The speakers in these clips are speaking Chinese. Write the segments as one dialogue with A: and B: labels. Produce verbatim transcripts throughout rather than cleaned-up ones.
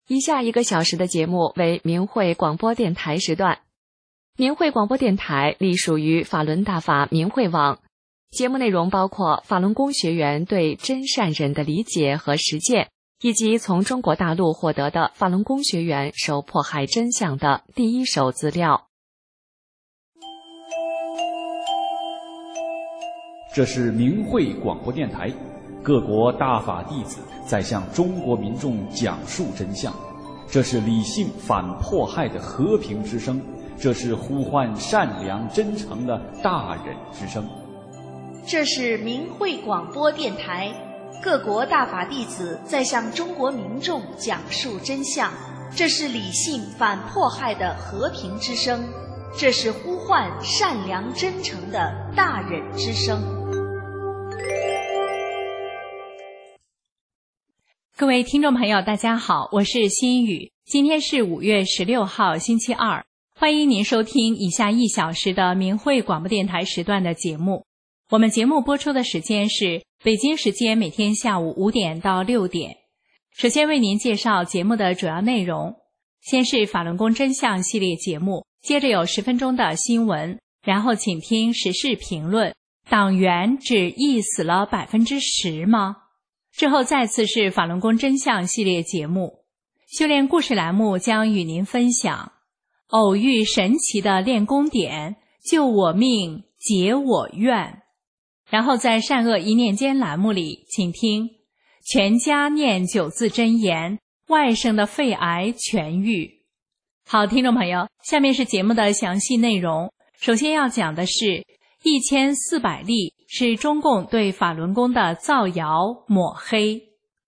A: 以下一个小时的节目为明慧广播电台时段。明慧广播电台隶属于法轮大法明慧网，节目内容包括法轮功学员对真善忍的理解和实践，以及从中国大陆获得的法轮功学员受迫害真相的第一手资料。
B: 这是明慧广播电台，各国大法弟子在向中国民众讲述真相，这是理性反迫害的和平之声，这是呼唤善良真诚的大忍之声。
C: 这是明慧广播电台，各国大法弟子在向中国民众讲述真相，这是理性反迫害的和平之声，这是呼唤善良真诚的大忍之声。
D: 各位听众朋友大家好，我是心雨，今天是五月十六号星期二，欢迎您收听以下一小时的明慧广播电台时段的节目。我们节目播出的时间是北京时间每天下午五点到六点。首先为您介绍节目的主要内容，先是法轮功真相系列节目，接着有十分钟的新闻，然后请听时事评论。党员只缢死了百分之十吗？之后再次是法轮功真相系列节目，修炼故事栏目将与您分享偶遇神奇的练功点，救我命，解我怨。然后在善恶一念间栏目里，请听全家念九字真言，外甥的肺癌痊愈。好，听众朋友，下面是节目的详细内容。首先要讲的是一千四百例是中共对法轮功的造谣抹黑。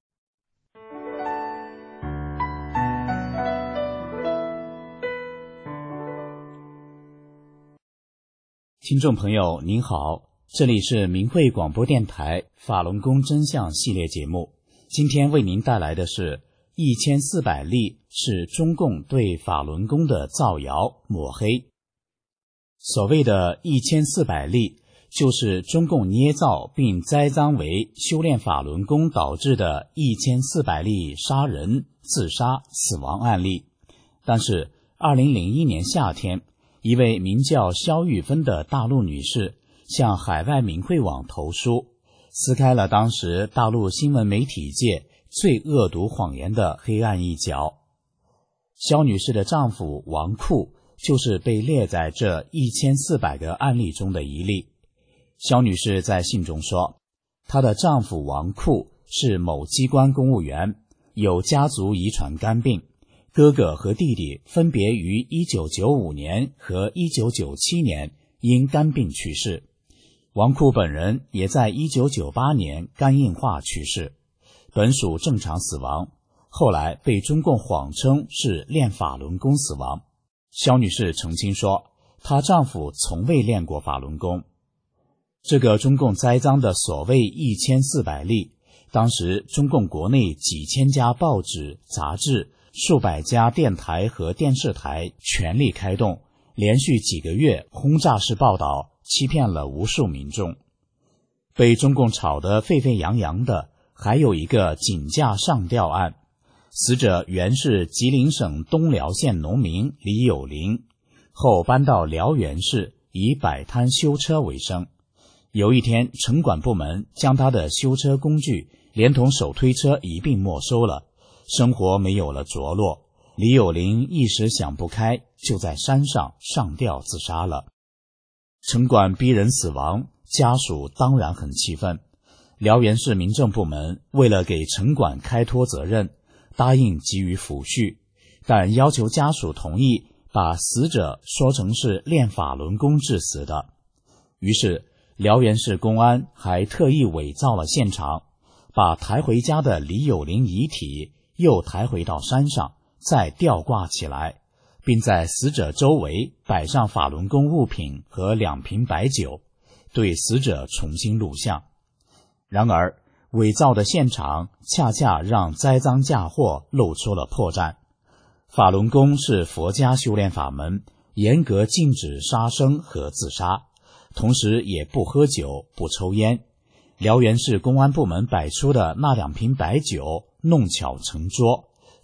E: 听众朋友您好，这里是明慧广播电台法轮功真相系列节目，今天为您带来的是一千四百例是中共对法轮功的造谣抹黑。所谓的一千四百例，就是中共捏造并栽赃为修炼法轮功导致的一千四百例杀人、自杀、死亡案例。但是二零零一年夏天，一位名叫肖玉芬的大陆女士向海外明慧网投书，撕开了当时大陆新闻媒体界最恶毒谎言的黑暗一角。肖女士的丈夫王库就是被列在这一千四百个案例中的一例。肖女士在信中说，她的丈夫王库是某机关公务员，有家族遗传肝病，哥哥和弟弟分别于一九九五年和一九九七年因肝病去世。王库本人也在一九九八年肝硬化去世，本属正常死亡，后来被中共谎称是练法轮功死亡。肖女士澄清说，她丈夫从未练过法轮功。这个中共栽赃的所谓一千四百例，当时中共国内几千家报纸、杂志，数百家电台和电视台全力开动，连续几个月轰炸式报道，欺骗了无数民众。被中共炒得沸沸扬扬的还有一个井架上吊案，死者原是吉林省东辽县农民李有林，后搬到辽源市，以摆摊修车为生。有一天，城管部门将他的修车工具连同手推车一并没收了，生活没有了着落。李有林一时想不开，就在山上上吊自杀了。城管逼人死亡，家属当然很气愤。辽源市民政部门为了给城管开脱责任，答应给予抚恤，但要求家属同意把死者说成是练法轮功致死的。于是辽源市公安还特意伪造了现场，把抬回家的李有林遗体又抬回到山上，再吊挂起来，并在死者周围摆上法轮功物品和两瓶白酒，对死者重新录像。然而伪造的现场恰恰让栽赃嫁祸露出了破绽。法轮功是佛家修炼法门，严格禁止杀生和自杀，同时也不喝酒不抽烟。辽源市公安部门摆出的那两瓶白酒弄巧成拙，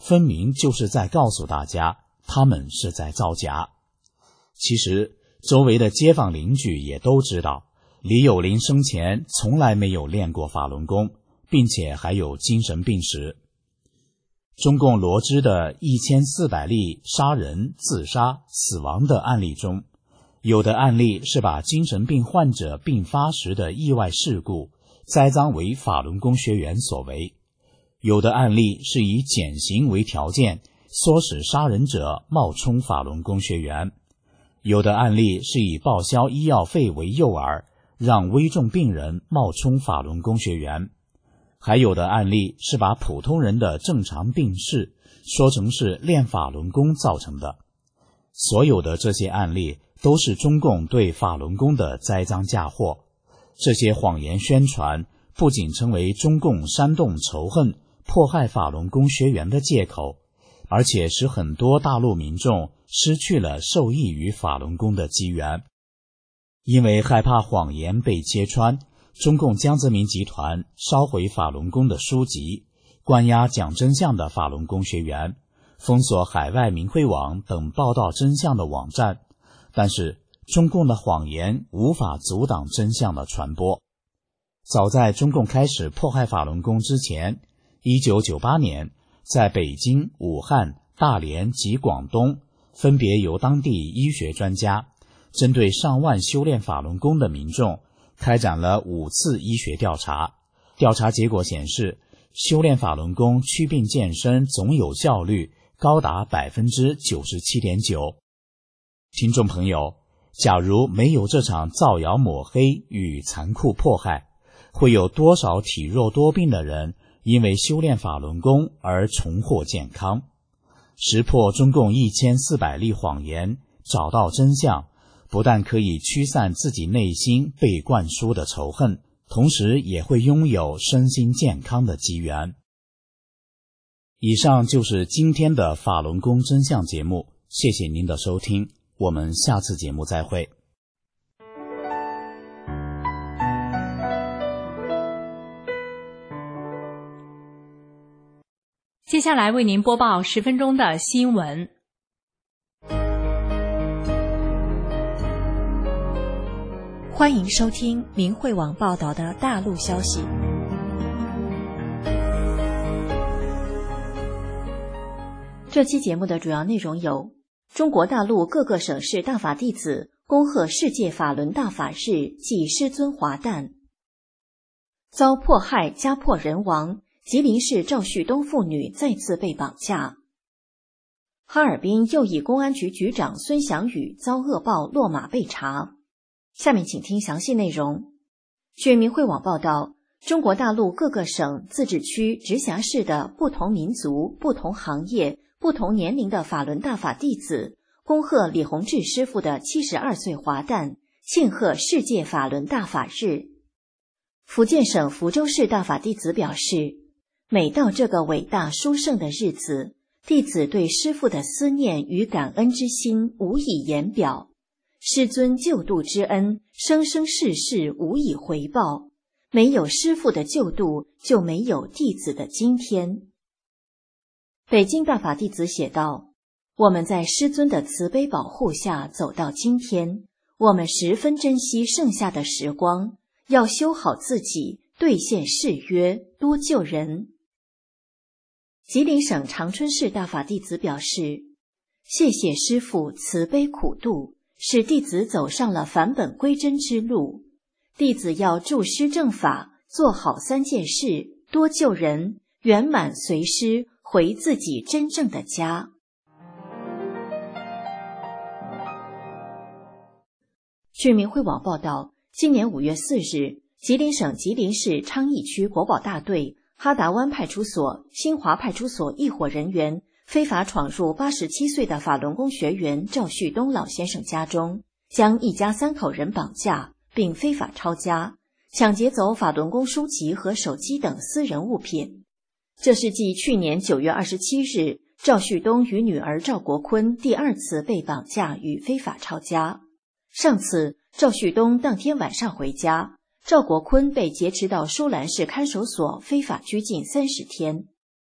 E: 分明就是在告诉大家，他们是在造假。其实，周围的街坊邻居也都知道，李有林生前从来没有练过法轮功，并且还有精神病史。中共罗织的一千四百例杀人、自杀、死亡的案例中，有的案例是把精神病患者病发时的意外事故栽赃为法轮功学员所为，有的案例是以减刑为条件，唆使杀人者冒充法轮功学员，有的案例是以报销医药费为诱饵，让危重病人冒充法轮功学员，还有的案例是把普通人的正常病逝说成是练法轮功造成的。所有的这些案例都是中共对法轮功的栽赃嫁祸。这些谎言宣传不仅成为中共煽动仇恨、迫害法轮功学员的借口，而且使很多大陆民众失去了受益于法轮功的机缘。因为害怕谎言被揭穿，中共江泽民集团烧毁法轮功的书籍，关押讲真相的法轮功学员，封锁海外明慧网等报道真相的网站。但是中共的谎言无法阻挡真相的传播。早在中共开始迫害法轮功之前，一九九八年，在北京、武汉、大连及广东，分别由当地医学专家针对上万修炼法轮功的民众开展了五次医学调查。调查结果显示，修炼法轮功祛病健身总有效率高达 百分之九十七点九。 听众朋友，假如没有这场造谣抹黑与残酷迫害，会有多少体弱多病的人因为修炼法轮功而重获健康？识破中共一千四百例谎言，找到真相，不但可以驱散自己内心被灌输的仇恨，同时也会拥有身心健康的机缘。以上就是今天的法轮功真相节目，谢谢您的收听，我们下次节目再会。
D: 接下来为您播报十分钟的新闻。
F: 欢迎收听明慧网报道的大陆消息。这期节目的主要内容有：中国大陆各个省市大法弟子恭贺世界法轮大法日暨师尊华诞；遭迫害家破人亡，吉林市赵旭东妇女再次被绑架；哈尔滨右翼公安局局长孙祥宇遭恶报落马被查。下面请听详细内容。据明慧网报道，中国大陆各个省、自治区、直辖市的不同民族、不同行业、不同年龄的法轮大法弟子恭贺李洪志师傅的七十二岁华诞，庆贺世界法轮大法日。福建省福州市大法弟子表示，每到这个伟大殊胜的日子，弟子对师父的思念与感恩之心无以言表，师尊救度之恩，生生世世无以回报。没有师父的救度，就没有弟子的今天。北京大法弟子写道：我们在师尊的慈悲保护下走到今天，我们十分珍惜剩下的时光，要修好自己，兑现誓约，多救人。吉林省长春市大法弟子表示，谢谢师父慈悲苦度，使弟子走上了返本归真之路。弟子要助师正法，做好三件事，多救人，圆满随师，回自己真正的家。据明慧网报道，今年五月四日，吉林省吉林市昌邑区国保大队哈达湾派出所、新华派出所一伙人员非法闯入八十七岁的法轮功学员赵旭东老先生家中，将一家三口人绑架，并非法抄家，抢劫走法轮功书籍和手机等私人物品。这是继去年九月二十七日赵旭东与女儿赵国坤第二次被绑架与非法抄家。上次赵旭东当天晚上回家，赵国坤被劫持到舒兰市看守所非法拘禁三十天。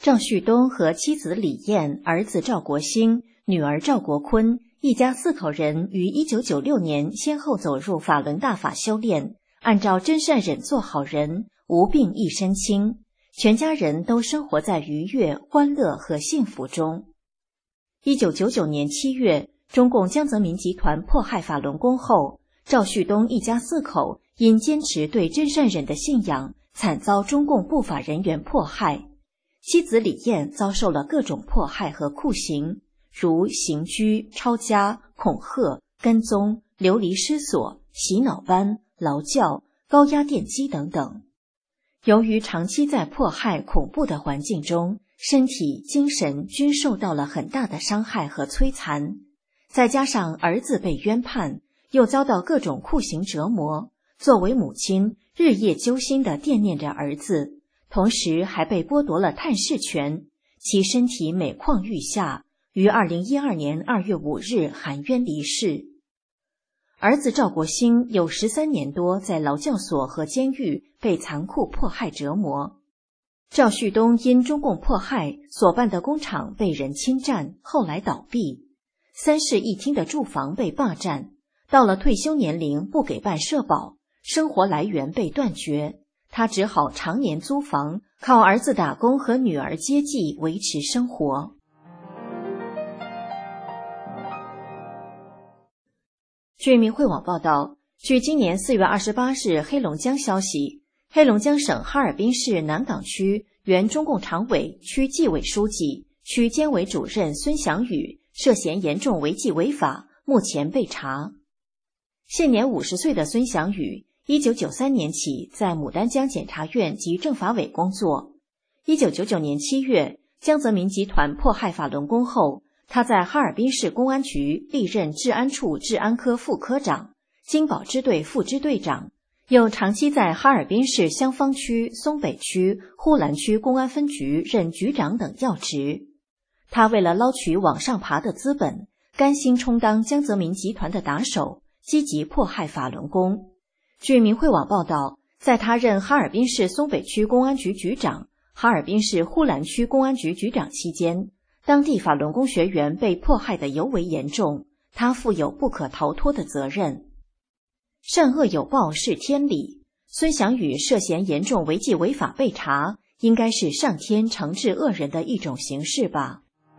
F: 赵旭东和妻子李燕、儿子赵国兴、女儿赵国坤一家四口人于一九九六年先后走入法轮大法修炼，按照真善忍做好人，无病一身轻，全家人都生活在愉悦、欢乐和幸福中。一九九九年七月，中共江泽民集团迫害法轮功后，赵旭东一家四口因坚持对真善忍的信仰，惨遭中共不法人员迫害。妻子李燕遭受了各种迫害和酷刑，如刑拘、抄家、恐吓、跟踪、流离失所、洗脑班、劳教、高压电击等等。由于长期在迫害恐怖的环境中，身体、精神均受到了很大的伤害和摧残，再加上儿子被冤判，又遭到各种酷刑折磨，作为母亲日夜揪心地惦念着儿子，同时还被剥夺了探视权，其身体每况愈下，于二零一二年二月五日含冤离世。儿子赵国兴有十三年多在劳教所和监狱被残酷迫害折磨。赵旭东因中共迫害所办的工厂被人侵占，后来倒闭，三室一厅的住房被霸占，到了退休年龄不给办社保，生活来源被断绝，他只好常年租房，靠儿子打工和女儿接济维持生活。据明慧网报道，据今年四月二十八日黑龙江消息，黑龙江省哈尔滨市南岗区原中共常委、区纪委书记、区监委主任孙祥宇涉嫌严重违纪违法，目前被查。现年五十岁的孙祥宇一九九三年起在牡丹江检察院及政法委工作。一九九九年七月，江泽民集团迫害法轮功后，他在哈尔滨市公安局历任治安处治安科副科长、金保支队副支队长，又长期在哈尔滨市香坊区、松北区、呼兰区公安分局任局长等要职。他为了捞取往上爬的资本，甘心充当江泽民集团的打手，积极迫害法轮功。据明慧网报道，在他任哈尔滨市松北区公安局局长、哈尔滨市呼兰区公安局局长期间，当地法轮功学员被迫害得尤为严重，他负有不可逃脱的责任。善恶有报是天理，孙祥宇涉嫌严重违纪违法被查，应该是上天惩治恶人的一种形式吧。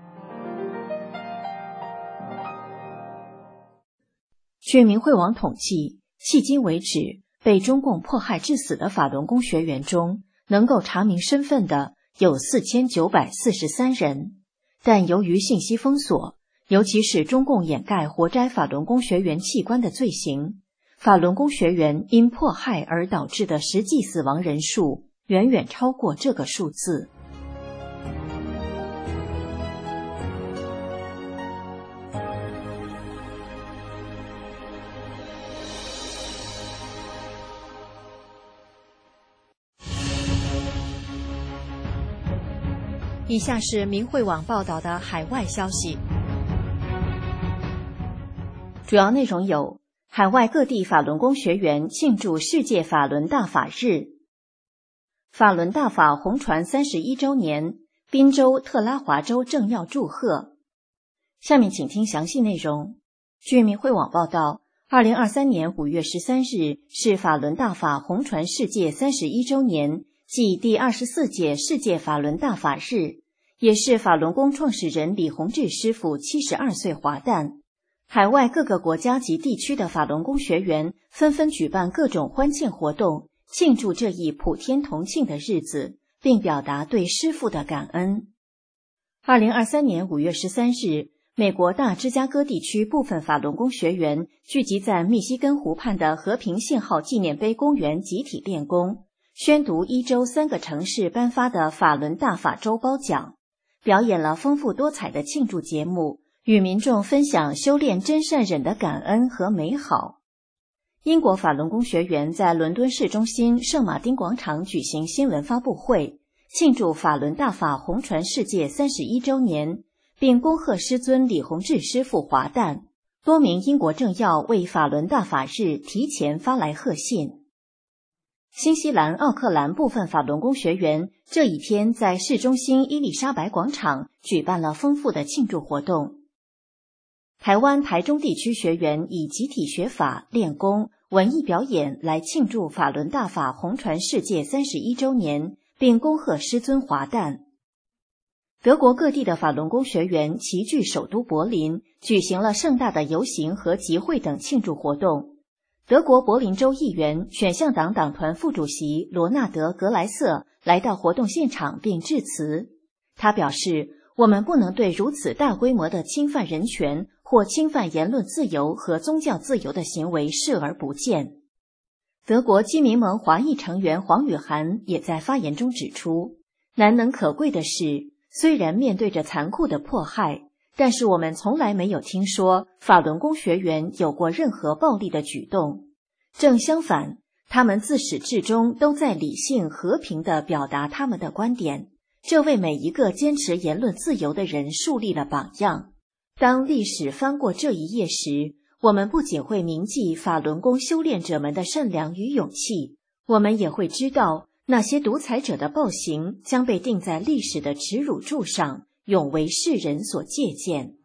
F: 据明慧网统计，迄今为止，被中共迫害致死的法轮功学员中，能够查明身份的有四千九百四十三人，但由于信息封锁，尤其是中共掩盖活摘法轮功学员器官的罪行，法轮功学员因迫害而导致的实际死亡人数远远超过这个数字。以下是明慧网报道的海外消息，主要内容有：海外各地法轮功学员庆祝世界法轮大法日，法轮大法红传三十一周年，宾州、特拉华州政要祝贺。下面请听详细内容。据明慧网报道，二零二三年五月十三日是法轮大法红传世界三十一周年，即第二十四届世界法轮大法日，也是法轮功创始人李洪志师傅七十二岁华诞。海外各个国家及地区的法轮功学员纷纷举办各种欢庆活动，庆祝这一普天同庆的日子，并表达对师父的感恩。二零二三年五月十三日，美国大芝加哥地区部分法轮功学员聚集在密西根湖畔的和平信号纪念碑公园集体练功，宣读一州三个城市颁发的法轮大法周褒奖，表演了丰富多彩的庆祝节目，与民众分享修炼真善忍的感恩和美好。英国法轮功学员在伦敦市中心圣马丁广场举行新闻发布会，庆祝法轮大法红传世界三十一周年，并恭贺师尊李洪志师傅华诞。多名英国政要为法轮大法日提前发来贺信。 新西兰奥克兰部分法轮功学员这一天在市中心伊丽莎白广场举办了丰富的庆祝活动。台湾台中地区学员以集体学法、练功、文艺表演来庆祝法轮大法红传世界三十一周年，并恭贺师尊华诞。德国各地的法轮功学员齐聚首都柏林，举行了盛大的游行和集会等庆祝活动。德国柏林州议员、选项党党团副主席罗纳德·格莱瑟来到活动现场并致辞。他表示，我们不能对如此大规模的侵犯人权或侵犯言论自由和宗教自由的行为视而不见。德国基民盟华裔成员黄雨涵也在发言中指出，难能可贵的是，虽然面对着残酷的迫害，但是我们从来没有听说法轮功学员有过任何暴力的举动。正相反，他们自始至终都在理性和平地表达他们的观点，这为每一个坚持言论自由的人树立了榜样。当历史翻过这一页时，我们不仅会铭记法轮功修炼者们的善良与勇气，我们也会知道那些独裁者的暴行将被钉在历史的耻辱柱上，永为世人所借鉴。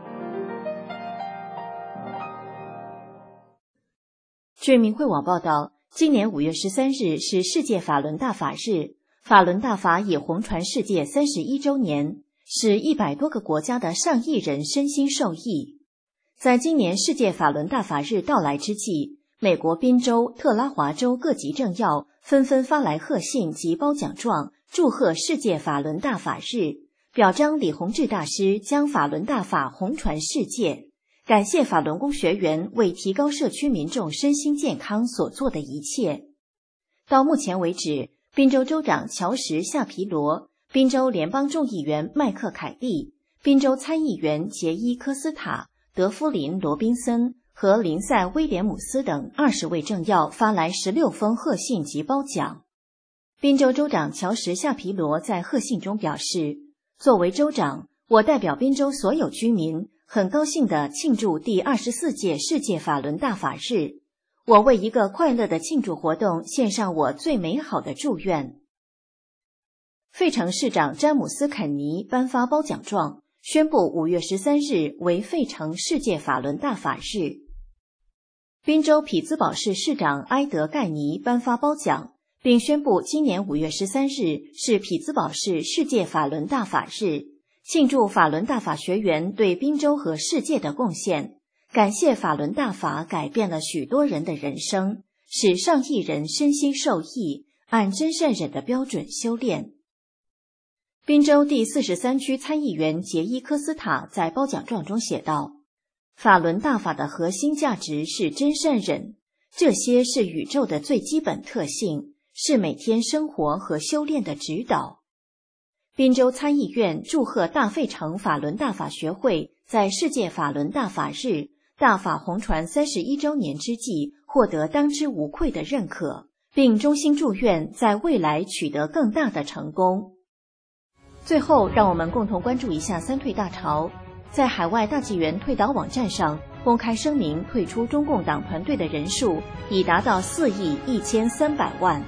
F: 据明慧网报道，今年五月十三日是世界法轮大法日，法轮大法已红传世界三十一周年，使一百多个国家的上亿人身心受益。在今年世界法轮大法日到来之际，美国宾州、特拉华州各级政要纷纷发来贺信及褒奖状，祝贺世界法轮大法日，表彰李洪志大师将法轮大法红传世界，感谢法轮功学员为提高社区民众身心健康所做的一切。到目前为止，宾州州长乔什·夏皮罗、宾州联邦众议员麦克凯利、宾州参议员杰伊·科斯塔、德夫林·罗宾森和林赛·威廉姆斯等二十位政要发来十六封贺信及褒奖。宾州州长乔什·夏皮罗在贺信中表示，作为州长，我代表宾州所有居民，很高兴地庆祝第二十四届世界法轮大法日。我为一个快乐的庆祝活动献上我最美好的祝愿。费城市长詹姆斯·肯尼颁发褒奖状，宣布五月十三日为费城世界法轮大法日。宾州匹兹堡市市长埃德盖尼颁发褒奖，并宣布今年五月十三日是匹兹堡市世界法轮大法日，庆祝法轮大法学员对宾州和世界的贡献，感谢法轮大法改变了许多人的人生，使上亿人身心受益，按真善忍的标准修炼。宾州第四十三区参议员杰伊·科斯塔在褒奖状中写道，法轮大法的核心价值是真善忍，这些是宇宙的最基本特性，是每天生活和修炼的指导。宾州参议院祝贺大费城法轮大法学会在世界法轮大法日大法红传三十一周年之际获得当之无愧的认可，并衷心祝愿在未来取得更大的成功。最后，让我们共同关注一下三退大潮。在海外大纪元退党网站上公开声明退出中共党团队的人数已达到四亿一千三百万。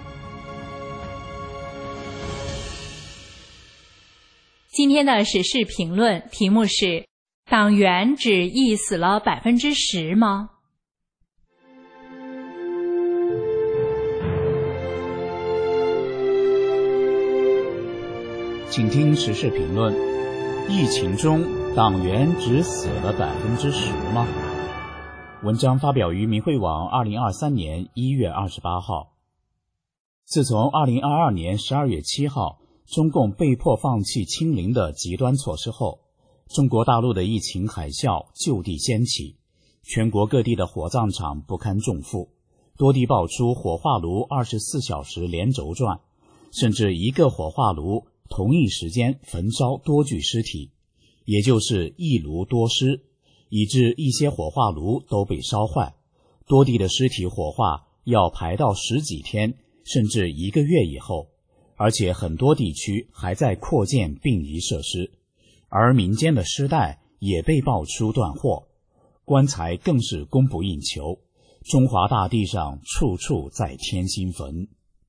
D: 今天的时事评论题目是：党员只役死了百分之十吗？
E: 请听时事评论：疫情中党员只死了百分之十吗？文章发表于民慧网二零二三年一月二十八号。自从二零二二年十二月七号中共被迫放弃清零的极端措施后，中国大陆的疫情海啸就地掀起，全国各地的火葬场不堪重负，多地爆出火化炉二十四小时连轴转，甚至一个火化炉同一时间焚烧多具尸体，也就是一炉多尸，以致一些火化炉都被烧坏，多地的尸体火化要排到十几天甚至一个月以后，而且很多地区还在扩建殡仪设施，而民间的尸袋也被爆出断货，棺材更是供不应求，中华大地上处处在添新坟。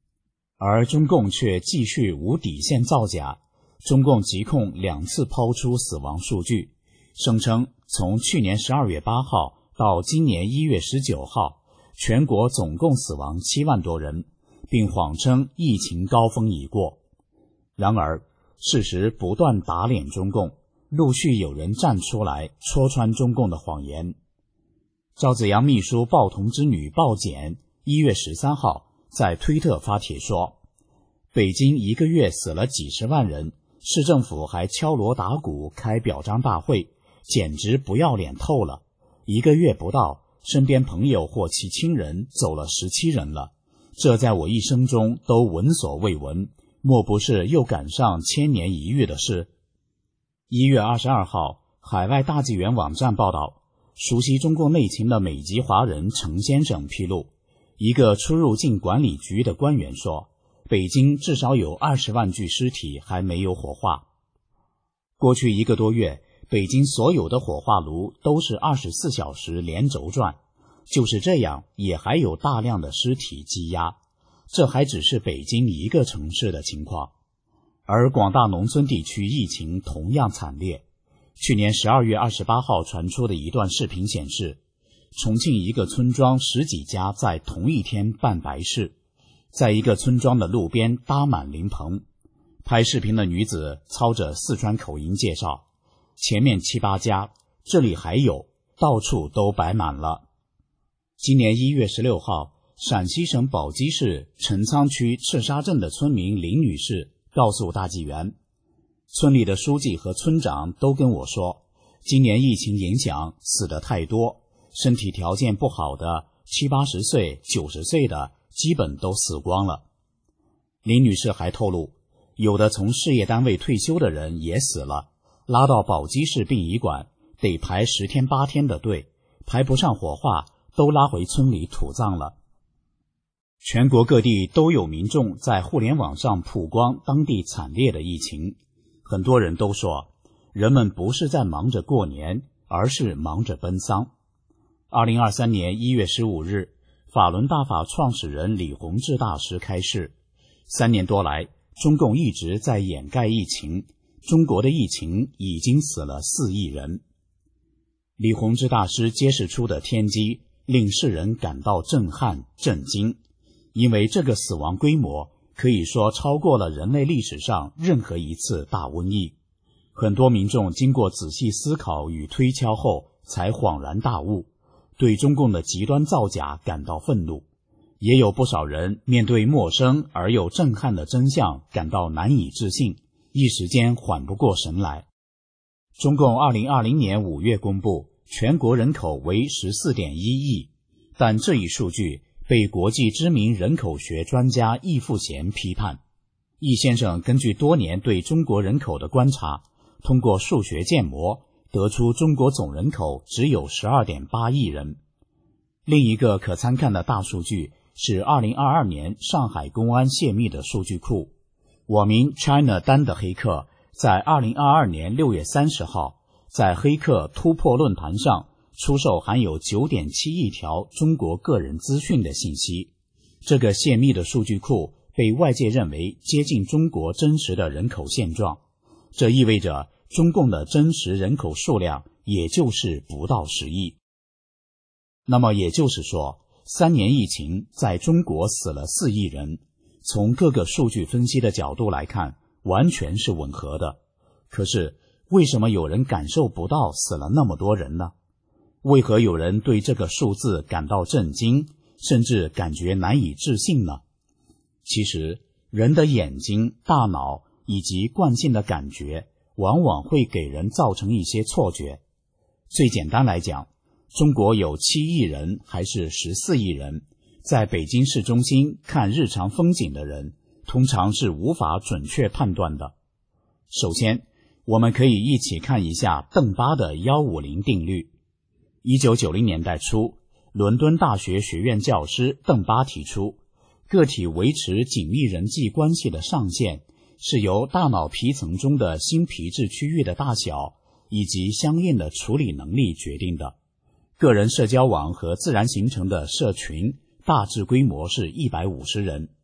E: 而中共却继续无底线造假。中共疾控两次抛出死亡数据，声称从去年十二月八号到今年一月十九号，全国总共死亡七万多人，并谎称疫情高峰已过。然而，事实不断打脸中共，陆续有人站出来戳穿中共的谎言。赵紫阳秘书鲍同之女鲍简一月十三号在推特发帖说，北京一个月死了几十万人，市政府还敲锣打鼓开表彰大会，简直不要脸透了。一个月不到，身边朋友或其亲人走了十七人了，这在我一生中都闻所未闻，莫不是又赶上千年一遇的事？一月二十二号，海外大纪元网站报道，熟悉中共内情的美籍华人程先生披露，一个出入境管理局的官员说，北京至少有二十万具尸体还没有火化。过去一个多月，北京所有的火化炉都是二十四小时连轴转，就是这样也还有大量的尸体积压，这还只是北京一个城市的情况。而广大农村地区疫情同样惨烈。去年十二月二十八号传出的一段视频显示，重庆一个村庄十几家在同一天办白事，在一个村庄的路边搭满灵棚。拍视频的女子操着四川口音介绍，前面七八家，这里还有，到处都摆满了。今年一月十六号，陕西省宝鸡市陈仓区赤沙镇的村民林女士告诉大纪元，村里的书记和村长都跟我说，今年疫情影响死得太多，身体条件不好的七八十岁、九十岁的基本都死光了。林女士还透露，有的从事业单位退休的人也死了，拉到宝鸡市殡仪馆得排十天八天的队，排不上火化，都拉回村里土葬了。全国各地都有民众在互联网上曝光当地惨烈的疫情，很多人都说，人们不是在忙着过年，而是忙着奔丧。二零二三年一月十五日，法轮大法创始人李洪志大师开示，三年多来，中共一直在掩盖疫情，中国的疫情已经死了四亿人。李洪志大师揭示出的天机，令世人感到震撼、震惊，因为这个死亡规模可以说超过了人类历史上任何一次大瘟疫。很多民众经过仔细思考与推敲后，才恍然大悟，对中共的极端造假感到愤怒。也有不少人面对陌生而又震撼的真相感到难以置信，一时间缓不过神来。中共二零二零年五月公布，全国人口为 十四点一亿，但这一数据被国际知名人口学专家易富贤批判。易先生根据多年对中国人口的观察，通过数学建模得出中国总人口只有 十二点八亿人。另一个可参看的大数据是二零二二年上海公安泄密的数据库。网名 China 丹的黑客在二零二二年六月三十号在黑客突破论坛上出售含有 九点七亿条中国个人资讯的信息。这个泄密的数据库被外界认为接近中国真实的人口现状，这意味着中共的真实人口数量也就是不到十亿。那么也就是说，三年疫情在中国死了四亿人，从各个数据分析的角度来看，完全是吻合的。可是为什么有人感受不到死了那么多人呢？为何有人对这个数字感到震惊，甚至感觉难以置信呢？其实，人的眼睛、大脑以及惯性的感觉，往往会给人造成一些错觉。最简单来讲，中国有七亿人还是十四亿人，在北京市中心看日常风景的人，通常是无法准确判断的。首先，我们可以一起看一下邓巴的一五零定律。一九九零年代初，伦敦大学学院教师邓巴提出，个体维持紧密人际关系的上限是由大脑皮层中的新皮质区域的大小以及相应的处理能力决定的。个人社交网和自然形成的社群大致规模是一百五十人。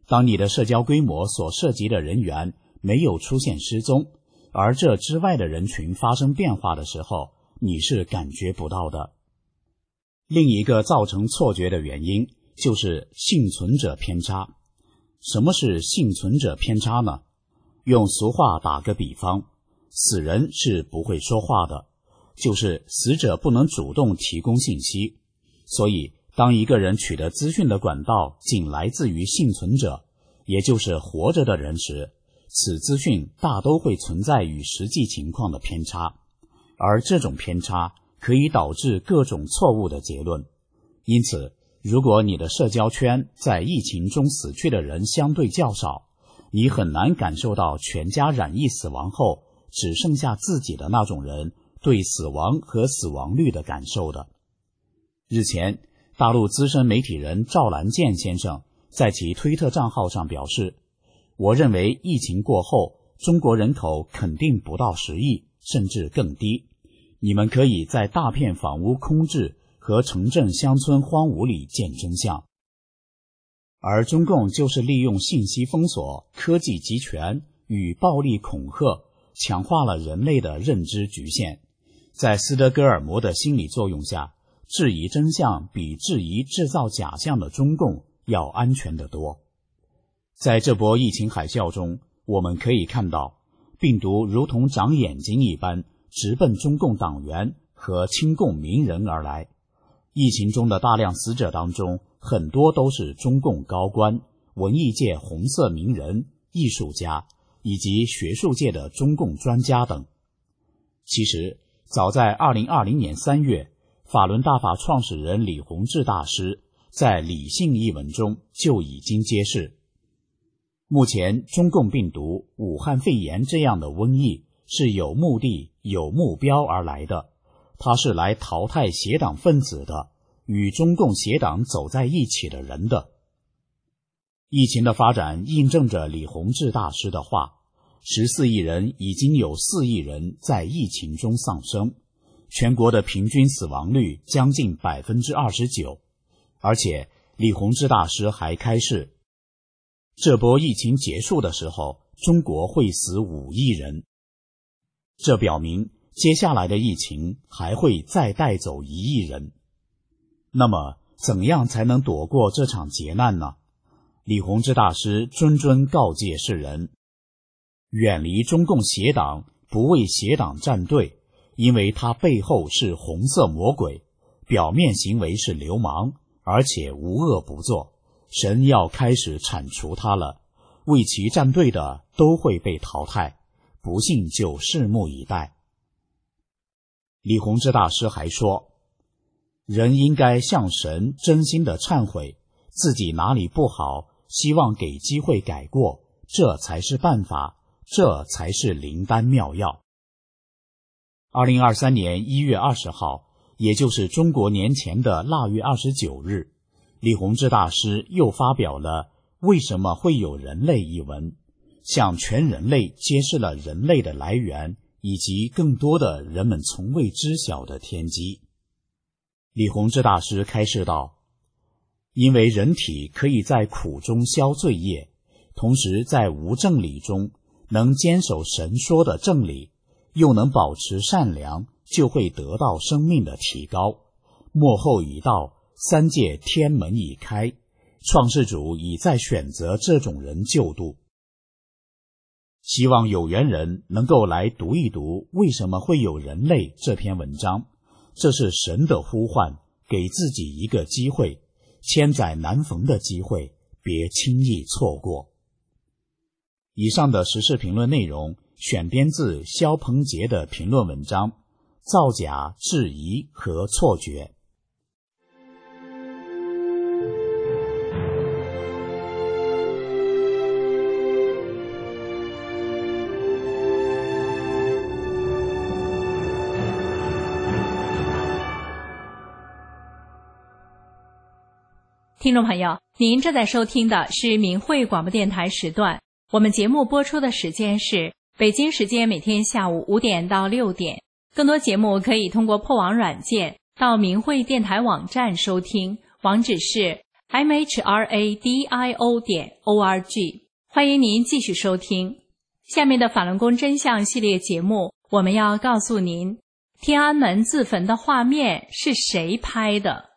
E: 当你的社交规模所涉及的人员没有出现失踪，而这之外的人群发生变化的时候，你是感觉不到的。另一个造成错觉的原因就是幸存者偏差。什么是幸存者偏差呢？用俗话打个比方，死人是不会说话的，就是死者不能主动提供信息。所以当一个人取得资讯的管道仅来自于幸存者，也就是活着的人时，此资讯大都会存在与实际情况的偏差，而这种偏差可以导致各种错误的结论。因此，如果你的社交圈在疫情中死去的人相对较少，你很难感受到全家染疫死亡后只剩下自己的那种人对死亡和死亡率的感受的。日前，大陆资深媒体人赵兰健先生在其推特账号上表示，我认为疫情过后，中国人口肯定不到十亿，甚至更低。你们可以在大片房屋空置和城镇乡村荒芜里见真相。而中共就是利用信息封锁、科技集权与暴力恐吓，强化了人类的认知局限。在斯德哥尔摩的心理作用下，质疑真相比质疑制造假象的中共要安全得多。在这波疫情海啸中，我们可以看到，病毒如同长眼睛一般直奔中共党员和亲共名人而来。疫情中的大量死者当中，很多都是中共高官、文艺界红色名人、艺术家以及学术界的中共专家等。其实，早在二零二零年三月，法轮大法创始人李洪志大师在《理性》一文中就已经揭示，目前中共病毒、武汉肺炎这样的瘟疫是有目的、有目标而来的，它是来淘汰邪党分子的，与中共邪党走在一起的人的。疫情的发展印证着李洪志大师的话，十四亿人已经有四亿人在疫情中丧生，全国的平均死亡率将近 百分之二十九。 而且李洪志大师还开示，这波疫情结束的时候，中国会死五亿人。这表明接下来的疫情还会再带走一亿人。那么怎样才能躲过这场劫难呢？李洪志大师谆谆告诫世人，远离中共邪党，不为邪党站队，因为他背后是红色魔鬼，表面行为是流氓，而且无恶不作，神要开始铲除他了，为其站队的都会被淘汰，不信就拭目以待。李洪志大师还说，人应该向神真心的忏悔，自己哪里不好，希望给机会改过，这才是办法，这才是灵丹妙药。二零二三年一月二十号，也就是中国年前的腊月二十九日，李洪志大师又发表了《为什么会有人类》一文，向全人类揭示了人类的来源以及更多的人们从未知晓的天机。李洪志大师开示道，因为人体可以在苦中消罪业，同时在无正理中能坚守神说的正理，又能保持善良，就会得到生命的提高。末后已到，三界天门已开，创世主已在选择这种人救度。希望有缘人能够来读一读为什么会有人类这篇文章，这是神的呼唤，给自己一个机会，千载难逢的机会，别轻易错过。以上的时事评论内容选编自肖鹏杰的评论文章《造假、质疑和错觉》。
D: 听众朋友，您正在收听的是明慧广播电台时段，我们节目播出的时间是北京时间每天下午五点到六点。更多节目可以通过破网软件到明慧电台网站收听，网址是 m h r a d i o 点 o r g。 欢迎您继续收听下面的法轮功真相系列节目，我们要告诉您天安门自焚的画面是谁拍的。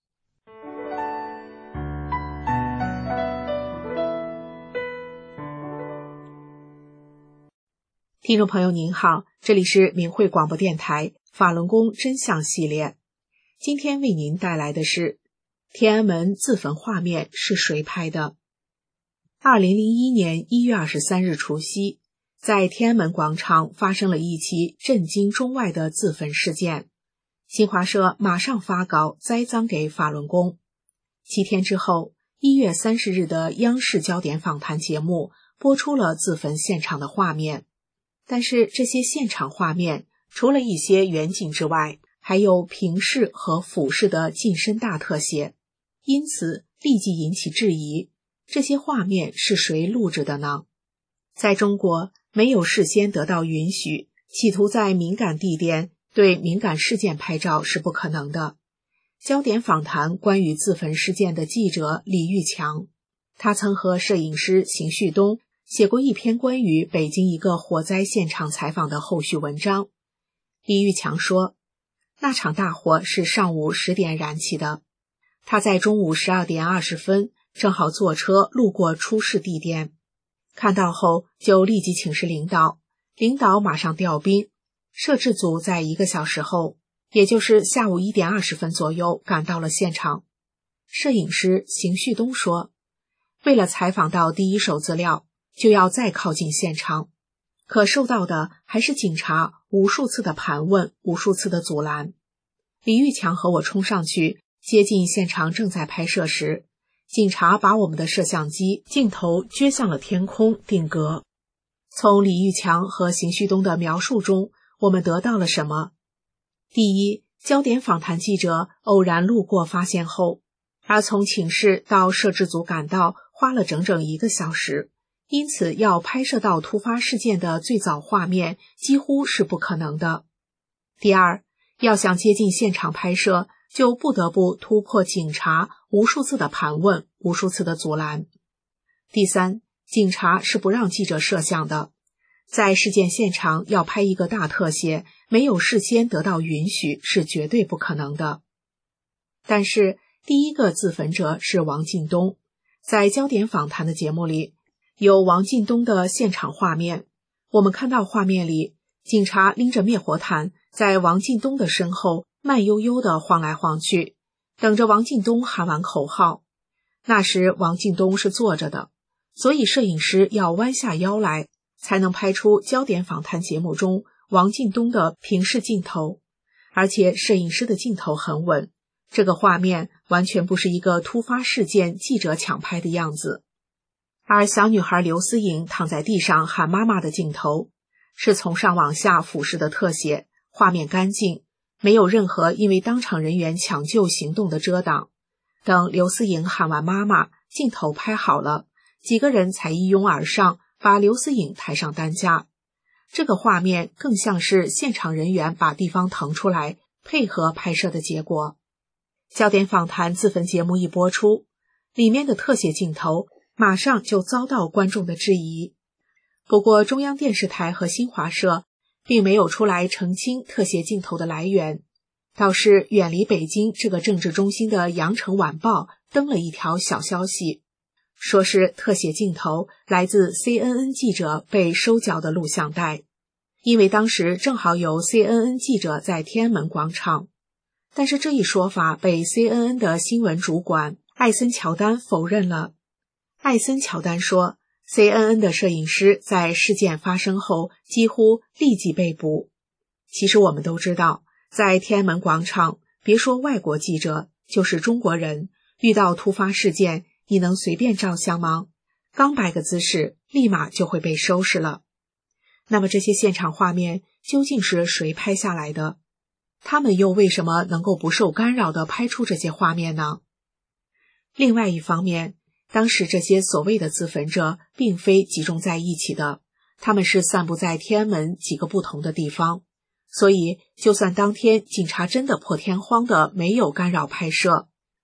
G: 听众朋友您好，这里是明慧广播电台法轮功真相系列，今天为您带来的是天安门自焚画面是谁拍的。二零零一年一月二十三日除夕，在天安门广场发生了一起震惊中外的自焚事件，新华社马上发稿栽赃给法轮功。七天之后，一月三十日的央视焦点访谈节目播出了自焚现场的画面。但是这些现场画面除了一些远景之外，还有平视和俯视的近身大特写，因此立即引起质疑，这些画面是谁录制的呢？在中国，没有事先得到允许，企图在敏感地点对敏感事件拍照是不可能的。焦点访谈关于自焚事件的记者李玉强，他曾和摄影师邢旭东写过一篇关于北京一个火灾现场采访的后续文章。李玉强说，那场大火是上午十点燃起的，他在中午十二点二十分正好坐车路过出事地点，看到后就立即请示领导，领导马上调兵，摄制组在一个小时后，也就是下午一点二十分左右赶到了现场。摄影师邢旭东说，为了采访到第一手资料，就要再靠近现场，可受到的还是警察无数次的盘问，无数次的阻拦。李玉强和我冲上去，接近现场正在拍摄时，警察把我们的摄像机镜头撅向了天空定格。从李玉强和邢旭东的描述中，我们得到了什么？第一，焦点访谈记者偶然路过发现后，而从请示到摄制组赶到花了整整一个小时，因此要拍摄到突发事件的最早画面几乎是不可能的。第二，要想接近现场拍摄，就不得不突破警察无数次的盘问，无数次的阻拦。第三，警察是不让记者摄像的，在事件现场要拍一个大特写，没有事先得到允许是绝对不可能的。但是第一个自焚者是王进东，在焦点访谈的节目里有王进东的现场画面，我们看到画面里，警察拎着灭火毯在王进东的身后慢悠悠地晃来晃去，等着王进东喊完口号。那时王进东是坐着的，所以摄影师要弯下腰来，才能拍出焦点访谈节目中王进东的平视镜头，而且摄影师的镜头很稳，这个画面完全不是一个突发事件记者抢拍的样子。而小女孩刘思颖躺在地上喊妈妈的镜头，是从上往下俯视的特写，画面干净，没有任何因为当场人员抢救行动的遮挡。等刘思颖喊完妈妈，镜头拍好了，几个人才一拥而上，把刘思颖抬上担架。这个画面更像是现场人员把地方腾出来，配合拍摄的结果。焦点访谈自焚节目一播出，里面的特写镜头马上就遭到观众的质疑。不过中央电视台和新华社并没有出来澄清特写镜头的来源，倒是远离北京这个政治中心的羊城晚报登了一条小消息，说是特写镜头来自 C N N 记者被收缴的录像带，因为当时正好有 C N N 记者在天安门广场。但是这一说法被 C N N 的新闻主管艾森乔丹否认了。艾森乔丹说， C N N 的摄影师在事件发生后几乎立即被捕。其实我们都知道，在天安门广场，别说外国记者，就是中国人，遇到突发事件，你能随便照相吗？刚摆个姿势，立马就会被收拾了。那么这些现场画面究竟是谁拍下来的？他们又为什么能够不受干扰地拍出这些画面呢？另外一方面，当时这些所谓的自焚者并非集中在一起的，他们是散布在天安门几个不同的地方，所以就算当天警察真的破天荒的没有干扰拍摄，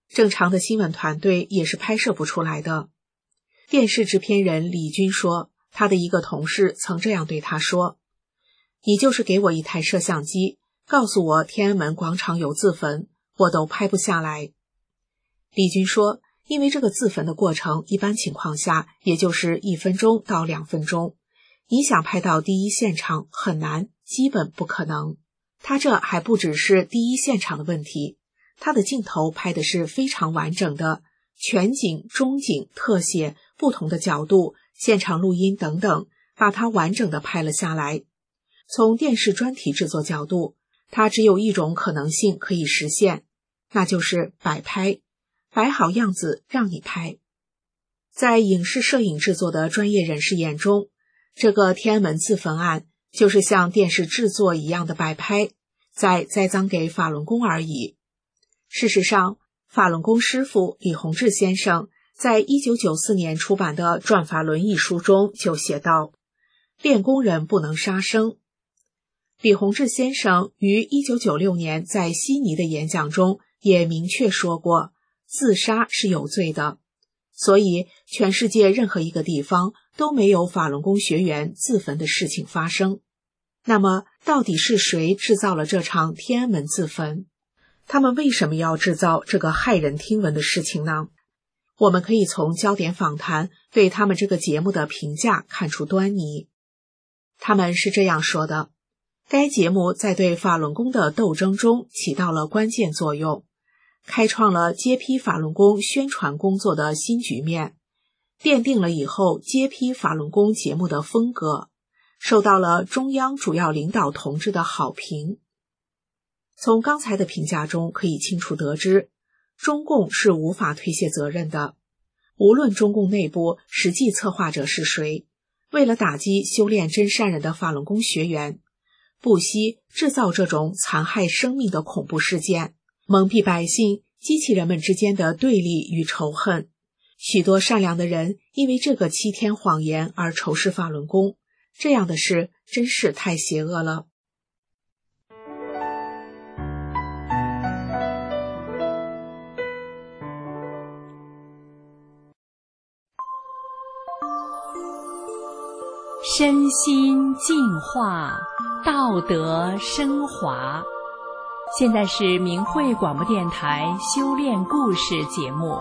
G: 正常的新闻团队也是拍摄不出来的。电视制片人李军说，他的一个同事曾这样对他说，你就是给我一台摄像机，告诉我天安门广场有自焚，我都拍不下来。李军说，因为这个自焚的过程一般情况下也就是一分钟到两分钟，你想拍到第一现场很难，基本不可能。他这还不只是第一现场的问题，他的镜头拍的是非常完整的，全景、中景、特写、不同的角度、现场录音等等，把它完整的拍了下来。从电视专题制作角度，它只有一种可能性可以实现，那就是摆拍，摆好样子让你拍。在影视摄影制作的专业人士眼中，这个天安门自焚案就是像电视制作一样的摆拍，再栽赃给法轮功而已。事实上，法轮功师父李洪志先生在一九九四年出版的《转法轮》一书中就写道，练功人不能杀生。李洪志先生于一九九六年在悉尼的演讲中也明确说过，自杀是有罪的，所以全世界任何一个地方都没有法轮功学员自焚的事情发生。那么，到底是谁制造了这场天安门自焚？他们为什么要制造这个骇人听闻的事情呢？我们可以从焦点访谈对他们这个节目的评价看出端倪。他们是这样说的，该节目在对法轮功的斗争中起到了关键作用，开创了揭批法轮功宣传工作的新局面，奠定了以后揭批法轮功节目的风格，受到了中央主要领导同志的好评。从刚才的评价中可以清楚得知，中共是无法推卸责任的。无论中共内部实际策划者是谁，为了打击修炼真善人的法轮功学员，不惜制造这种残害生命的恐怖事件，蒙蔽百姓，激起人们之间的对立与仇恨。许多善良的人因为这个欺天谎言而仇视法轮功，这样的事真是太邪恶了。
D: 身心净化，道德升华。现在是明慧广播电台修炼故事节目。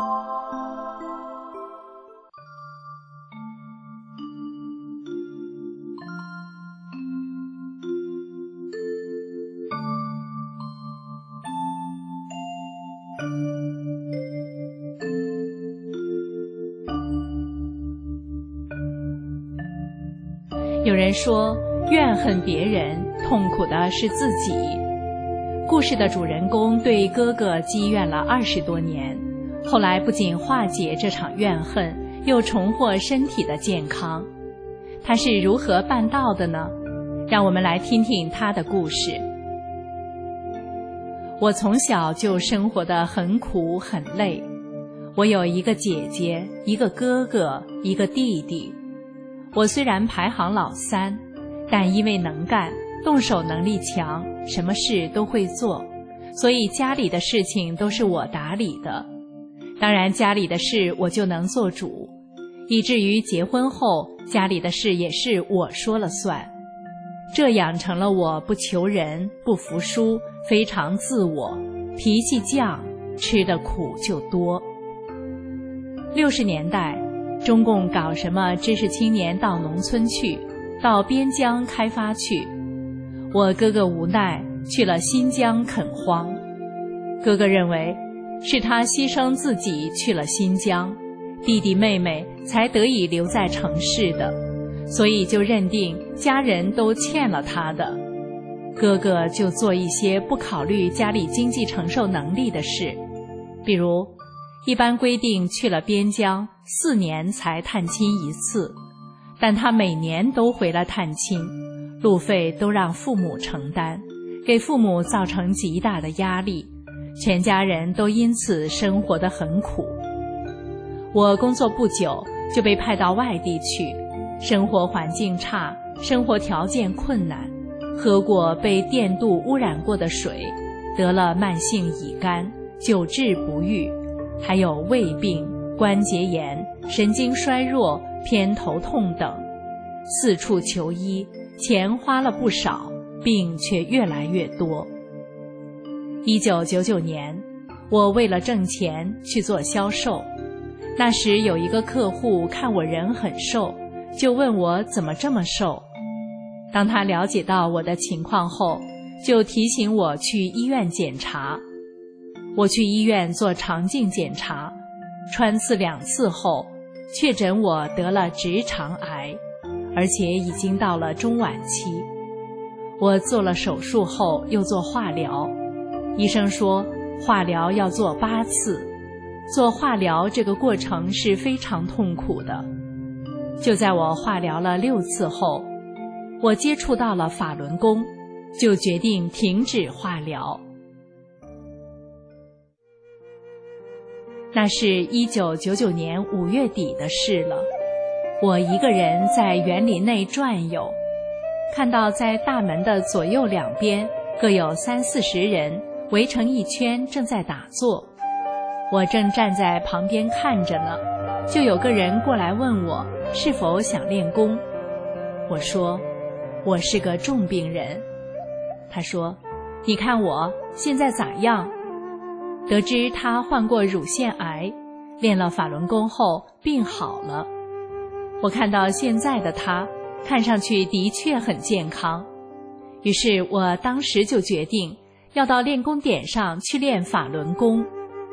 D: 有人说，怨恨别人，痛苦的是自己。故事的主人公对哥哥积怨了二十多年，后来不仅化解这场怨恨，又重获身体的健康。他是如何办到的呢？让我们来听听他的故事。我从小就生活得很苦很累，我有一个姐姐，一个哥哥，一个弟弟。我虽然排行老三，但因为能干，动手能力强，什么事都会做，所以家里的事情都是我打理的。当然家里的事我就能做主，以至于结婚后家里的事也是我说了算。这养成了我不求人，不服输，非常自我，脾气犟，吃的苦就多。六十年代中共搞什么知识青年到农村去，到边疆开发去。我哥哥无奈去了新疆垦荒。哥哥认为是他牺牲自己去了新疆，弟弟妹妹才得以留在城市的，所以就认定家人都欠了他的。哥哥就做一些不考虑家里经济承受能力的事，比如一般规定去了边疆四年才探亲一次，但他每年都回来探亲，路费都让父母承担，给父母造成极大的压力，全家人都因此生活得很苦。我工作不久就被派到外地去，生活环境差，生活条件困难，喝过被电镀污染过的水，得了慢性乙肝，久治不愈， 还有胃病、关节炎、神经衰弱、偏头痛等，四处求医，钱花了不少，病却越来越多。一九九九年，我为了挣钱去做销售，那时有一个客户看我人很瘦，就问我怎么这么瘦。当他了解到我的情况后，就提醒我去医院检查。我去医院做肠镜检查，穿刺两次后，确诊我得了直肠癌，而且已经到了中晚期。我做了手术后又做化疗，医生说化疗要做八次，做化疗这个过程是非常痛苦的。就在我化疗了六次后，我接触到了法轮功，就决定停止化疗。那是一九九九年五月底的事了，我一个人在园林内转悠，看到在大门的左右两边各有三四十人围成一圈，正在打坐。我正站在旁边看着呢，就有个人过来问我是否想练功。我说我是个重病人。他说你看我现在咋样？得知他患过乳腺癌，练了法轮功后病好了。我看到现在的他看上去的确很健康，于是我当时就决定要到练功点上去练法轮功。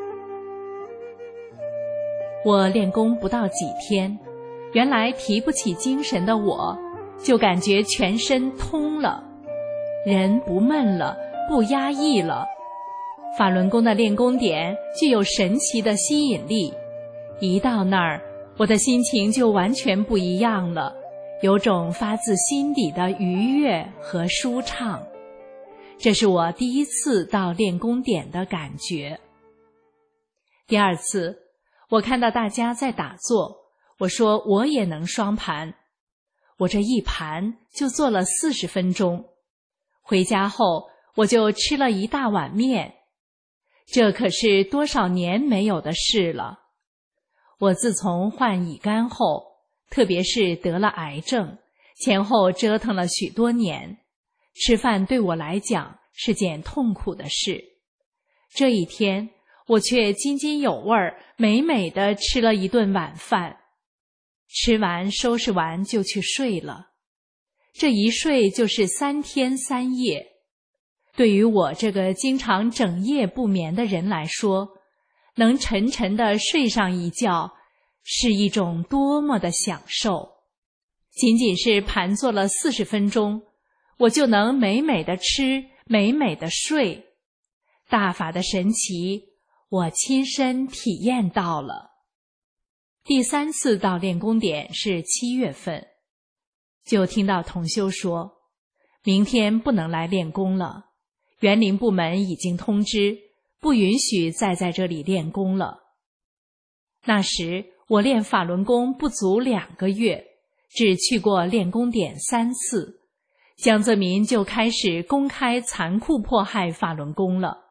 D: 我练功不到几天，原来提不起精神的我就感觉全身通了，人不闷了，不压抑了。法轮功的练功点具有神奇的吸引力，一到那儿，我的心情就完全不一样了，有种发自心底的愉悦和舒畅。这是我第一次到练功点的感觉。第二次，我看到大家在打坐，我说我也能双盘。我这一盘就做了四十分钟，回家后我就吃了一大碗面。这可是多少年没有的事了。我自从患乙肝后，特别是得了癌症，前后折腾了许多年，吃饭对我来讲是件痛苦的事。这一天，我却津津有味儿，美美地吃了一顿晚饭。吃完收拾完就去睡了，这一睡就是三天三夜。对于我这个经常整夜不眠的人来说，能沉沉地睡上一觉是一种多么的享受。仅仅是盘坐了四十分钟，我就能美美地吃，美美地睡。大法的神奇，我亲身体验到了。第三次到练功点是七月份，就听到同修说，明天不能来练功了，园林部门已经通知，不允许再在这里练功了。那时我练法轮功不足两个月，只去过练功点三次，江泽民就开始公开残酷迫害法轮功了。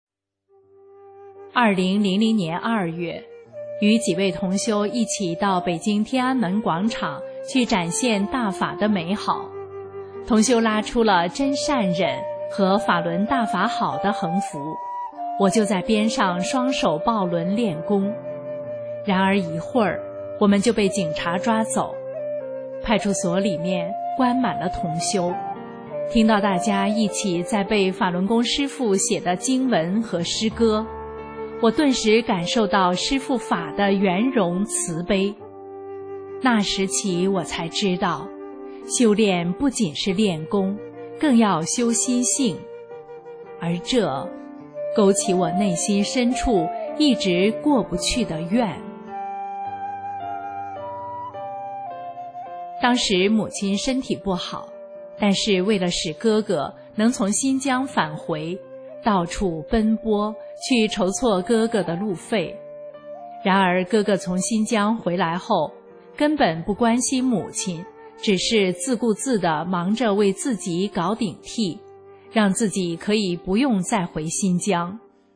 D: 二零零零年二月，与几位同修一起到北京天安门广场去展现大法的美好。同修拉出了真善忍和法轮大法好的横幅，我就在边上双手抱轮练功。然而一会儿，我们就被警察抓走。派出所里面关满了同修，听到大家一起在背法轮功师父写的经文和诗歌，我顿时感受到师父法的圆融慈悲。那时起我才知道，修炼不仅是练功，更要修心性，而这勾起我内心深处一直过不去的愿。当时母亲身体不好，但是为了使哥哥能从新疆返回，到处奔波去筹措哥哥的路费。然而哥哥从新疆回来后，根本不关心母亲，只是自顾自地忙着为自己搞顶替，让自己可以不用再回新疆。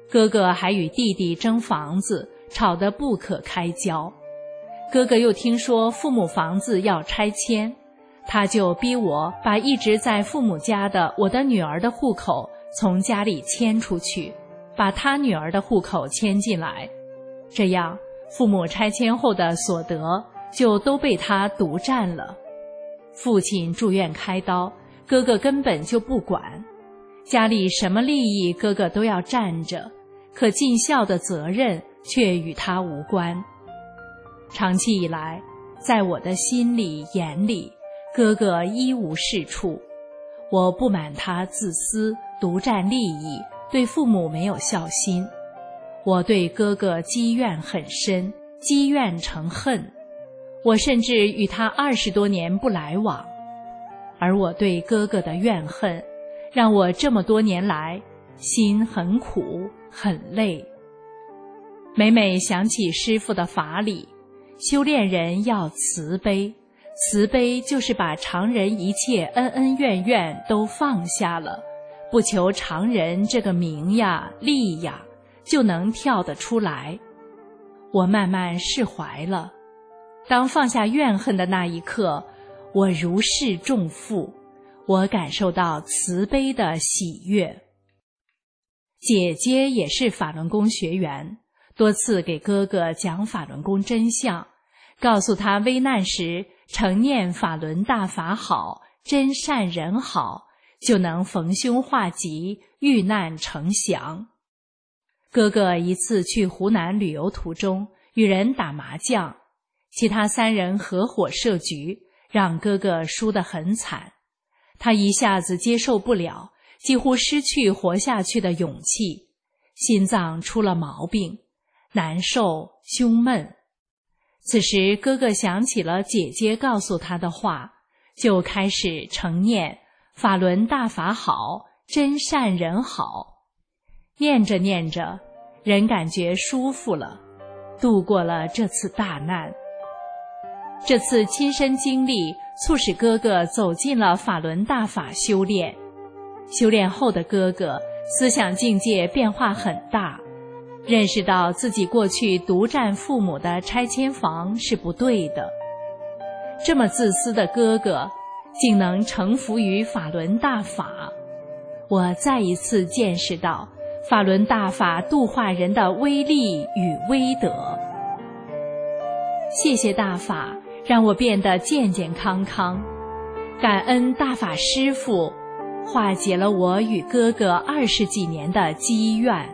D: 哥哥还与弟弟争房子，吵得不可开交。哥哥又听说父母房子要拆迁，他就逼我把一直在父母家的我的女儿的户口从家里迁出去，把他女儿的户口迁进来，这样父母拆迁后的所得就都被他独占了。父亲住院开刀，哥哥根本就不管，家里什么利益哥哥都要占着，可尽孝的责任却与他无关。长期以来，在我的心里眼里，哥哥一无是处，我不满他自私，独占利益，对父母没有孝心。我对哥哥积怨很深，积怨成恨，我甚至与他二十多年不来往。而我对哥哥的怨恨，让我这么多年来心很苦很累。每每想起师父的法理，修炼人要慈悲，慈悲就是把常人一切恩恩怨怨都放下了，不求常人这个名呀利呀，就能跳得出来。我慢慢释怀了，当放下怨恨的那一刻，我如释重负，我感受到慈悲的喜悦。姐姐也是法轮功学员，多次给哥哥讲法轮功真相，告诉他危难时常念法轮大法好，真善人好，就能逢凶化吉，遇难成祥。哥哥一次去湖南旅游途中与人打麻将，其他三人合伙设局，让哥哥输得很惨。他一下子接受不了，几乎失去活下去的勇气，心脏出了毛病，难受胸闷。此时哥哥想起了姐姐告诉他的话，就开始承念法轮大法好，真善人好。念着念着，人感觉舒服了，度过了这次大难。这次亲身经历促使哥哥走进了法轮大法修炼。修炼后的哥哥思想境界变化很大，认识到自己过去独占父母的拆迁房是不对的。这么自私的哥哥竟能臣服于法轮大法，我再一次见识到法轮大法度化人的威力与威德。谢谢大法，让我变得健健康康，感恩大法师父，化解了我与哥哥二十几年的积怨。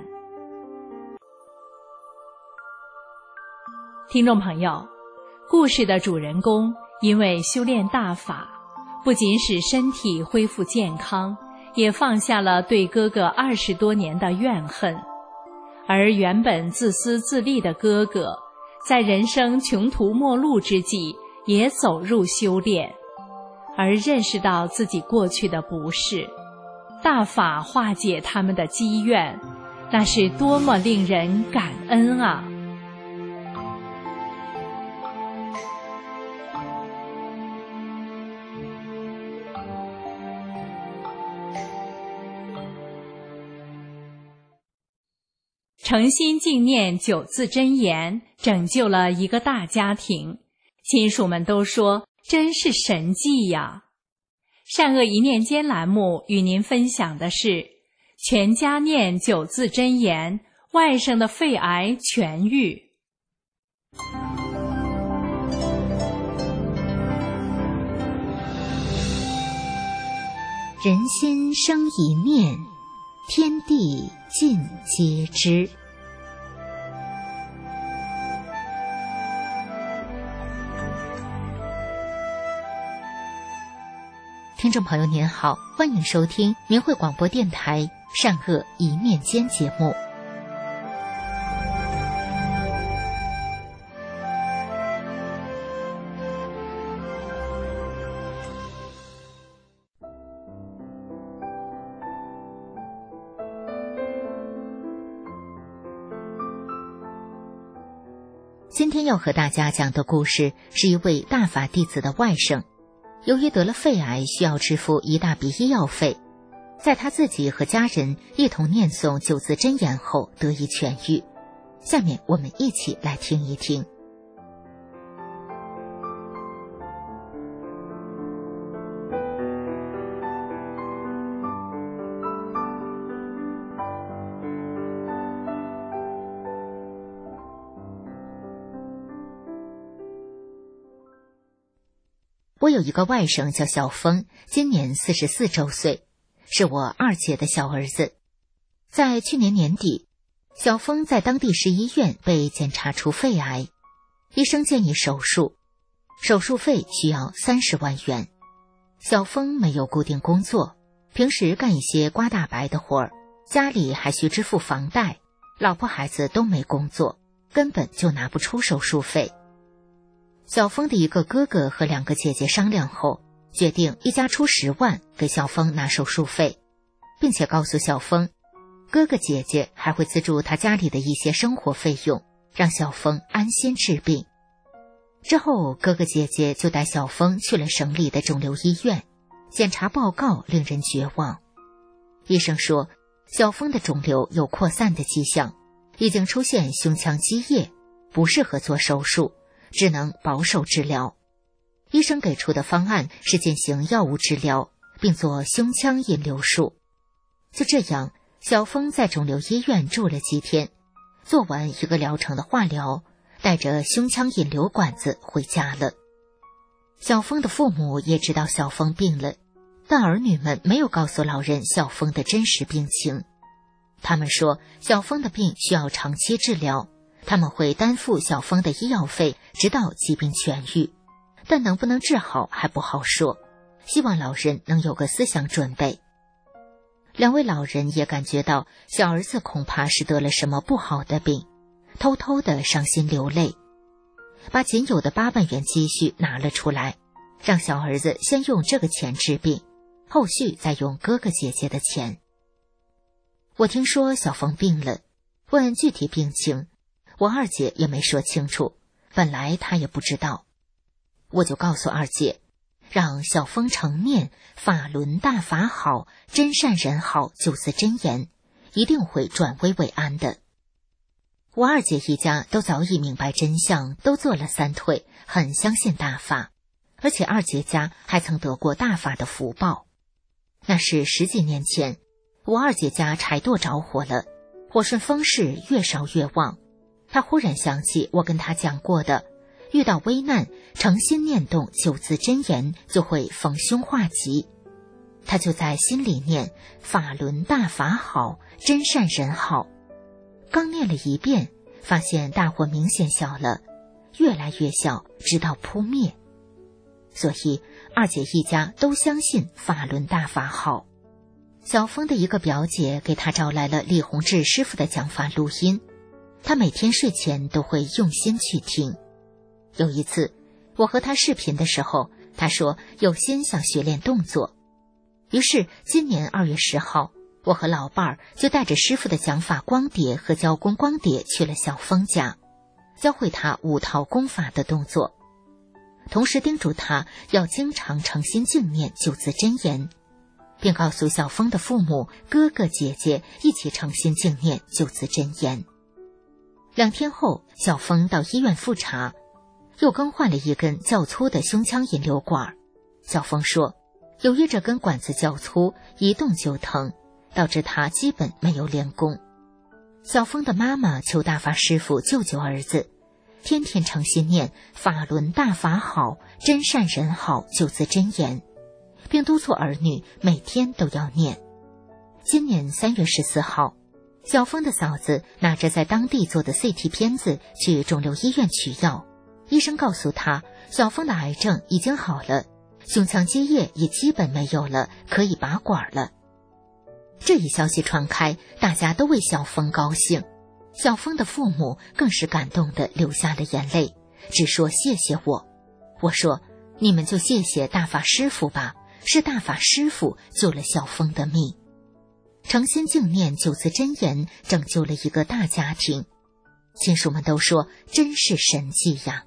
D: 听众朋友，故事的主人公因为修炼大法，不仅使身体恢复健康，也放下了对哥哥二十多年的怨恨。而原本自私自利的哥哥，在人生穷途末路之际，也走入修炼，而认识到自己过去的不是，大法化解他们的积怨，那是多么令人感恩啊！诚心敬念九字真言，拯救了一个大家庭，亲属们都说真是神迹呀！善恶一念间栏目与您分享的是全家念九字真言，外甥的肺癌痊愈。
H: 人心生一念，天地尽皆知。听众朋友您好，欢迎收听明慧广播电台善恶一念间节目。今天要和大家讲的故事是一位大法弟子的外甥，由于得了肺癌，需要支付一大笔医药费。 在他自己和家人一同念诵九字真言后得以痊愈。下面我们一起来听一听。我有一个外甥叫小峰，今年四十四周岁，是我二姐的小儿子。在去年年底，小峰在当地市医院被检查出肺癌，医生建议手术，手术费需要三十万元。小峰没有固定工作，平时干一些刮大白的活儿，家里还需支付房贷，老婆孩子都没工作，根本就拿不出手术费。小峰的一个哥哥和两个姐姐商量后，决定一家出十万给小峰拿手术费，并且告诉小峰，哥哥姐姐还会资助他家里的一些生活费用，让小峰安心治病。之后，哥哥姐姐就带小峰去了省里的肿瘤医院，检查报告令人绝望。医生说，小峰的肿瘤有扩散的迹象，已经出现胸腔积液，不适合做手术，只能保守治疗。医生给出的方案是进行药物治疗，并做胸腔引流术。就这样，小峰在肿瘤医院住了几天，做完一个疗程的化疗，带着胸腔引流管子回家了。小峰的父母也知道小峰病了，但儿女们没有告诉老人小峰的真实病情。他们说，小峰的病需要长期治疗，他们会担负小峰的医药费，直到疾病痊愈，但能不能治好还不好说，希望老人能有个思想准备。两位老人也感觉到小儿子恐怕是得了什么不好的病，偷偷的伤心流泪，把仅有的八万元积蓄拿了出来，让小儿子先用这个钱治病，后续再用哥哥姐姐的钱。我听说小峰病了，问具体病情，我二姐也没说清楚，本来她也不知道。我就告诉二姐，让小峰成念法轮大法好，真善人好九字真言，一定会转危为安的。我二姐一家都早已明白真相，都做了三退，很相信大法，而且二姐家还曾得过大法的福报。那是十几年前，我二姐家柴垛着火了，火顺风势越烧越旺。她忽然想起我跟她讲过的，遇到危难，诚心念动九字真言，就会逢凶化吉。她就在心里念法轮大法好，真善人好。刚念了一遍，发现大火明显小了，越来越小，直到扑灭。所以二姐一家都相信法轮大法好。小峰的一个表姐给他找来了李洪志师傅的讲法录音，他每天睡前都会用心去听。有一次我和他视频的时候，他说有心想学练动作，于是今年二月十号，我和老伴儿就带着师傅的讲法光碟和教功光碟去了小峰家，教会他五套功法的动作，同时叮嘱他要经常诚心静念九字真言，并告诉小峰的父母、哥哥姐姐一起诚心静念九字真言。两天后，小峰到医院复查，又更换了一根较粗的胸腔引流管。小峰说，由于这根管子较粗，一动就疼，导致他基本没有练功。小峰的妈妈求大法师父救救儿子，天天诚心念法轮大法好，真善人好九字真言，并督促儿女每天都要念。今年三月十四号，小峰的嫂子拿着在当地做的 C T 片子去肿瘤医院取药，医生告诉他，小峰的癌症已经好了，胸腔积液也基本没有了，可以拔管了。这一消息传开，大家都为小峰高兴，小峰的父母更是感动地流下了眼泪，只说谢谢我。我说，你们就谢谢大法师父吧，是大法师父救了小峰的命。诚心静念九字真言，拯救了一个大家庭，亲属们都说真是神迹呀。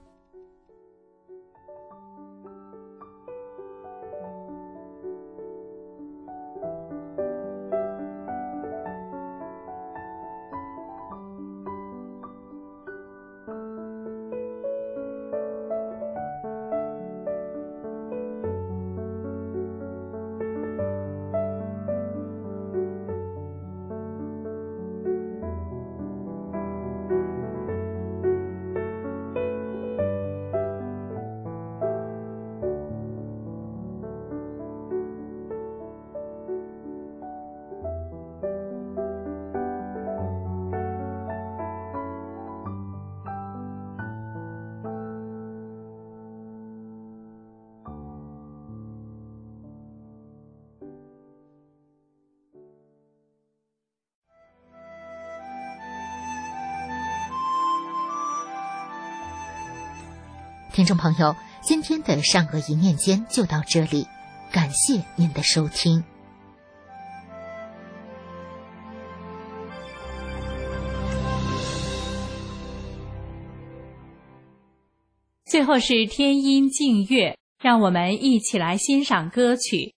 H: 听众朋友，今天的善恶一念间就到这里，感谢您的收听。
D: 最后是天音静月，让我们一起来欣赏歌曲。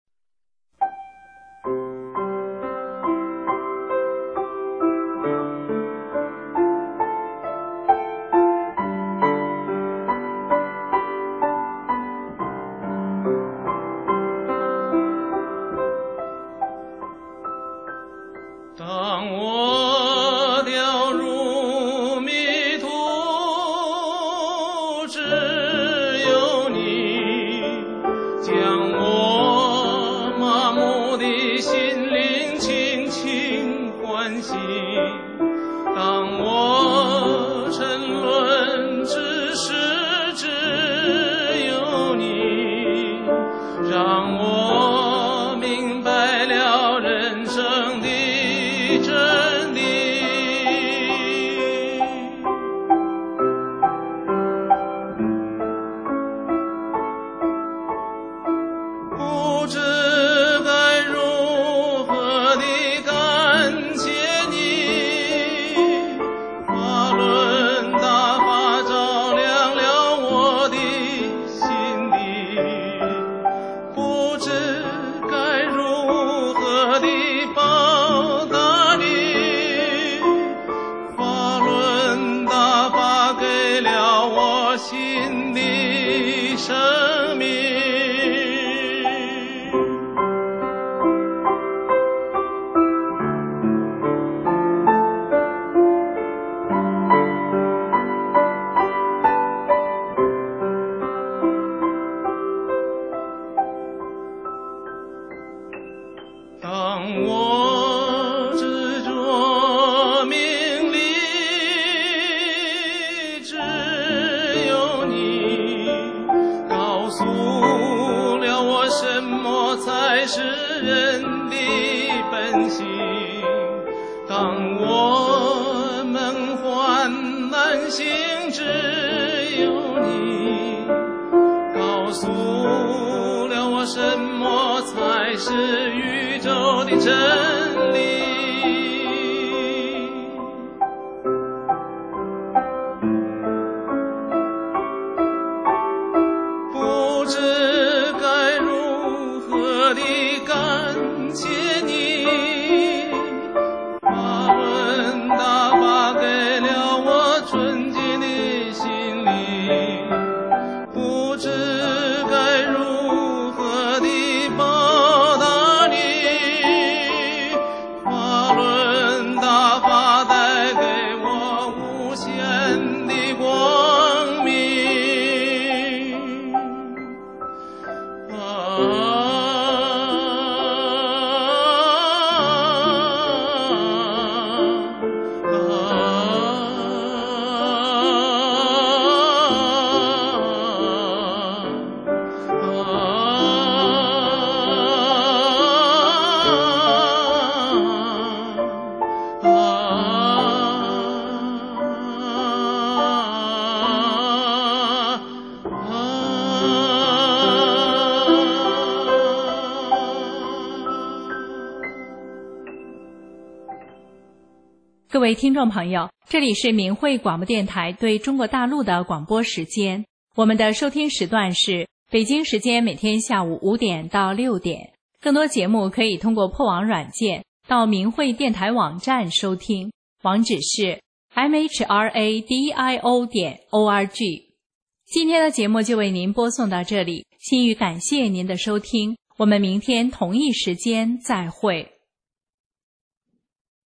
D: 各位听众朋友，这里是明慧广播电台对中国大陆的广播时间。我们的收听时段是北京时间每天下午五点到六点。更多节目可以通过破网软件到明慧电台网站收听，网址是 m h r a d i o 点 o r g。今天的节目就为您播送到这里，心语感谢您的收听，我们明天同一时间再会。